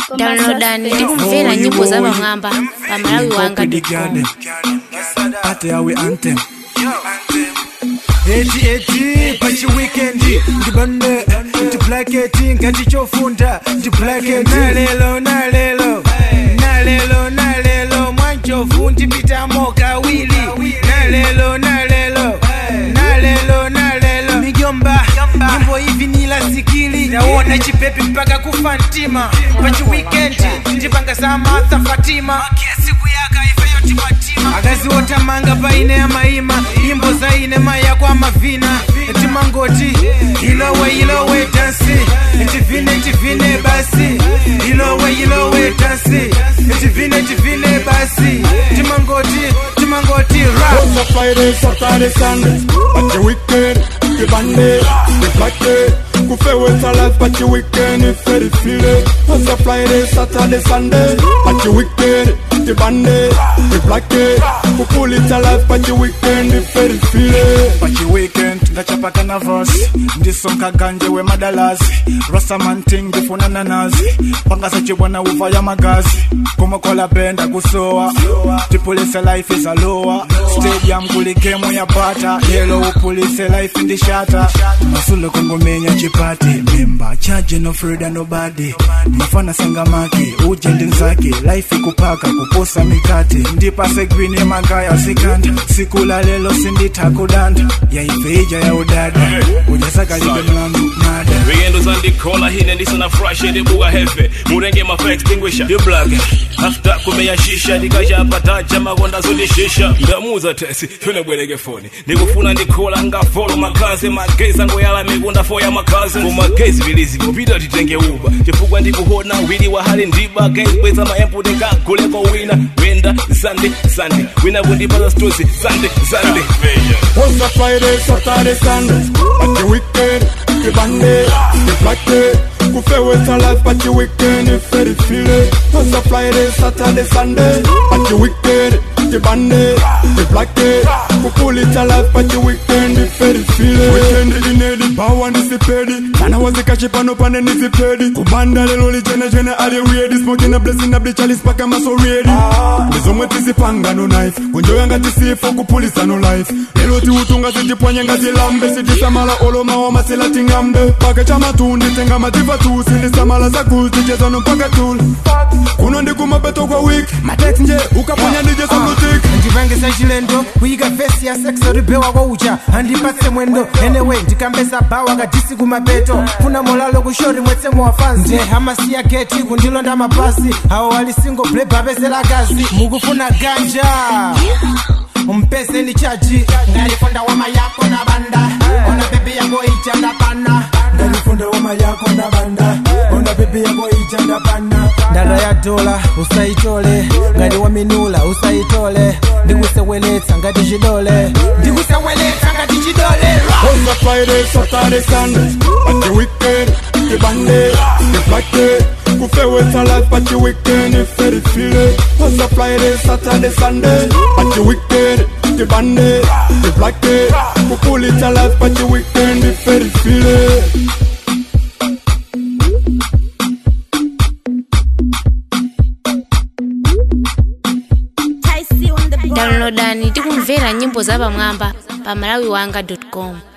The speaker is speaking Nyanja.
Downloadani ndikumvera nyimbo za Bang'amba pa malawiwanga.com. Ate awe anthem. Eti pachi weekend ndibande ndi blacketi ngati chofunda ndi blacketi nalelo mwanjovu ndipita mokawili nalelo migomba nyimbo hivi nila sikili naona chipepi mpaka kufa ntima pachi weekend ndipanga Samantha Fatima siku yaka ifeyo timatima akazi otamanga paine ya maima nyimbo zaine maya kwa mavina timangoti ilowe dansi tivine basi ilowe dansi tivine basi timangoti rap. On the Friday, Saturday, Sunday, but the weekend, the Monday, the black day. Kufe with a life, but the weekend is very feeling. On the Friday, Saturday, Sunday, but the weekend, the Monday, the black day. Kupull it a life, but the weekend is very feeling. But the weekend, the chapata na verse. This song kaganje we madalas. Rasta man ting the phone ananazi. Pangasa chibwana uva ya magazi. Kuma kola benda kusoa. The police life is a lower. Stadium kuli game ya bata. Yellow police life in the shatter. Masulo kongo menya chipati. Memba charge no Freda nobody. Mafana sangamaki. Ujende nzaki. Life kupaka kuposa mikati. Ndipa green ya magaya sikanda. Sikula lelo sindita kudanda. Ya ifeja ya udada. Ujasaka libe mlangu nada. Weekend zandi kola hine ndisana fresh de buga hefe. Murenge mafa extinguisher. The black. After kumeya shisha dikaja pataja magonda zodi shisha. Ndamuza tesi fene bwerege phone. Ndikufuna ndikola nga follow makazi magezi ngo yala migunda fo ya makazi. Ko magezi bilizi kupita titenge uba. Chifukwa ndikuhona wili wa hali ndiba guys kweza maempu deka kuleko wina. Wenda Sunday. Wina bundi para story Sunday. On the Friday, Saturday, Sunday, but the weekend, the Monday, the black day. Kufe with a life, but the weekend is very feeling. On the Friday, Saturday, Sunday, but the weekend, the Monday, the black day. Kupull it a life, but the weekend is very feeling. Weekend in the power and the pedi. Nana was the catch-up and then the pedi. Kubanda the loli jena ali weird. Smoking a blessing of the chalice pack I'm so ready. There's only tisi panga no knife. Kunjoya ngati sifo kupulisa no life. Eloti utunga sijipwanya ngati lambe. Sijisamala olo maoma sila tingambe. Pake chama tundi tenga matifa tu. Sindisamala za kuzi jeza no mpaka tuli. Kuno ndi kumabeto kwa week. Matex nje ukaponya nije sa boutique. Ndivange sa chilendo kuiga vesi ya sexo ribewa kwa ucha. Andipatse mwendo anyway ndikambesa bawa kadisi kumabeto. Funa molalo kushori mwetse mwafanzi. Nje hamasi ya geti kundilonda mabasi. Hao wali single play babezela gazi. Mugufuna ganja umpese ni chaji. Ngalifonda wama yako na banda. Ona baby yango ichanda pana. Ngalifonda wama yako na banda. Ona baby yango ichanda pana. Dada ya dola usaitole. Ngali wa minula usaitole. Ndikuseweletsa ngati chidole. On the Friday, Saturday, Sunday, but the weekend, the Monday, the black day. Kufe with a life, but the weekend is very feeling. On the Friday, Saturday, Sunday, but the weekend, the Monday, the black day. Kupull it a life, but the weekend is very feeling. Downloadani ndikumvera nyimbo za Bang'amba pa malawiwanga.com.